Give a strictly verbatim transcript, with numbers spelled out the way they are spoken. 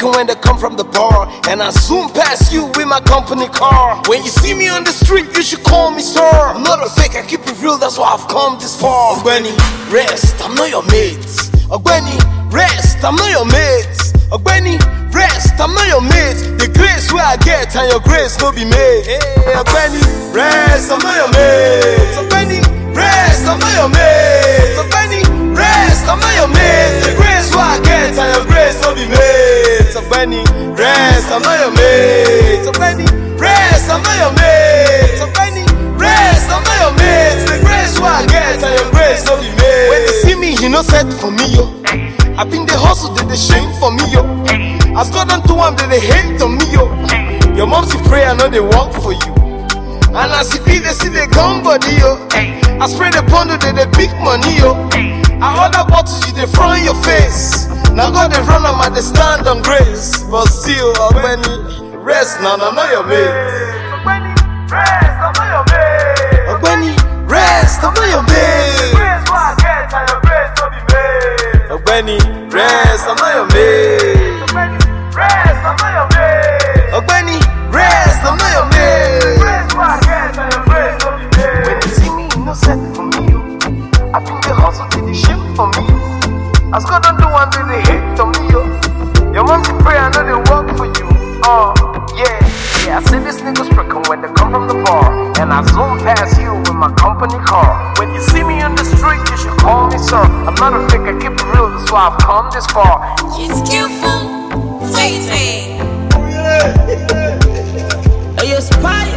stricken when they come from the bar, and I soon pass you with my company car. When you see me on the street, you should call me sir. I'm not a fake, I keep it real, that's why I've come this far. Ogbeni, rest, I'm not your mates. Ogbeni, rest, I'm not your mates. Ogbeni, rest, I'm not your mates. The grace where I get and your grace no be made. Hey, Ogbeni, rest, I'm not your mates. Ogbeni, rest, I'm not your mates. Ogbeni, rest, I'm not your mates. The grace where I get and your grace no be made. Ogbeni, rest, I'm not your mates. Ogbeni, rest, I'm not your mates. Ogbeni, rest, I'm not your mates. The grace where I get and your grace no be made. When you see me, you no set for me, yo. I been the hustle, they the shame for me, yo. As God unto one, they the hate on me, yo. Your mom's pray, I know they work for you. And as you be, they see they come body, yo. I spray the pond, they the big money, yo. I order bottles, you they front your face. Now God they run, I'm at the stand on grace. But still, Ogbeni, rest, now nah, nah, not your mate. Ogbeni, rest, I'm not your mate. Ogbeni, rest, I'm not your mate. Grace what I get and your grace no be made. Ogbeni, rest, I'm not your mate. Ogbeni, rest, I'm not your mate. Ogbeni, rest, I'm not your mate. Grace what I get and your grace no be made. When you see me, you no set for me, yo. I been the hustle, till the shame for me, yo. As God don't do one, till they hate on me, yo. Your mom's pray, I know they work for you. Oh, yeah, yeah. I see this nigga stricken when they come from the bar, and I zoom past you with my company car. When you see me on the street, you should call me sir. I'm not a fake, I keep it real, that's why I've come this far. She's skillful, Tay Tay. Hey, you spy.